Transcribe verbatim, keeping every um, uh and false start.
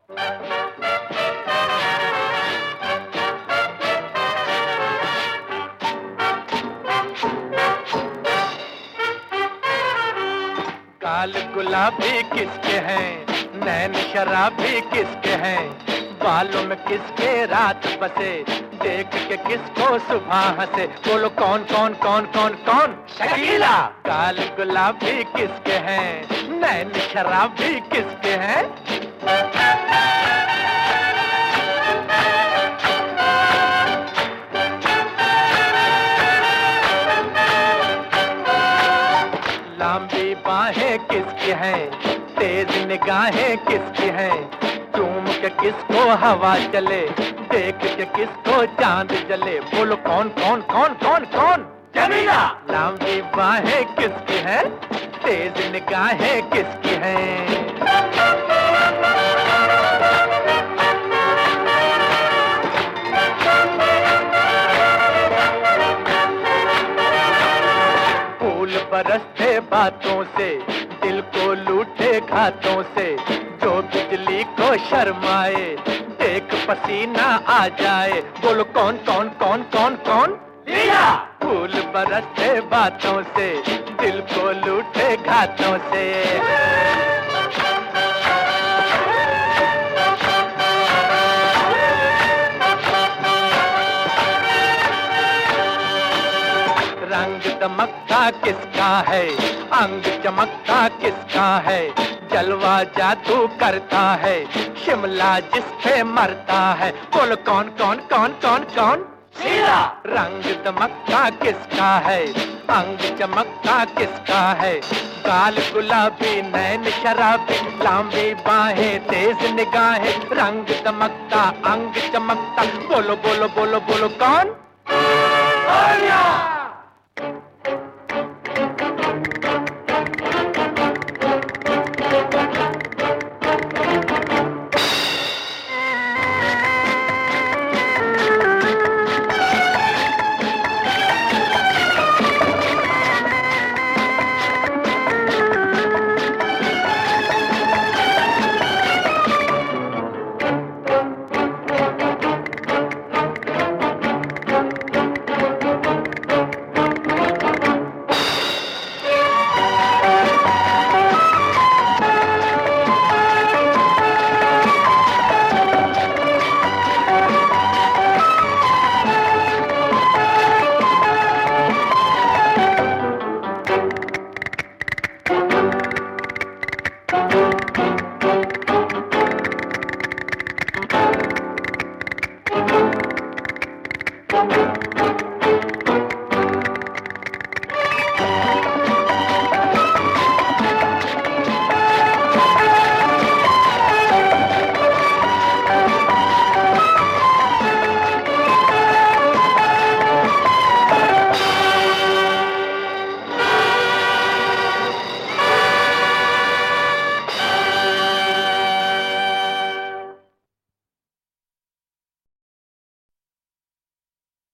काल गुलाबी किसके हैं, नैन शराबी किसके हैं, बालों में किसके रात बसे, देख के किसको सुबह हंसे, बोलो कौन कौन कौन कौन कौन? शकीला। काल गुलाबी किसके हैं, नैन शराबी किसके हैं? लंबी बाहें किसकी हैं, तेज निगाहें किसकी हैं, चूम के किसको हवा चले, देख के किसको चांद जले, बोलो कौन कौन कौन कौन कौन? जमीला। लंबी बाहें किसकी हैं, तेज निगाहें किसकी हैं? बरसते बातों से, दिल को लूटे घातों से, जो बिजली को शर्माए, देख पसीना आ जाए, बोलो कौन कौन कौन कौन कौन? लिया। फूल बरसते बातों से, दिल को लूटे घातों से। रंग दमकता किसका है, अंग चमकता किसका है, जलवा जादू करता है, शिमला जिस पे मरता है, बोलो कौन कौन कौन कौन कौन? शीला। रंग दमकता किसका है, अंग चमकता किसका है, काल गुलाबी नैन शराबी, लंबी बाहें तेज निगाहें, रंग दमकता अंग चमकता, बोलो बोलो बोलो बोलो कौन?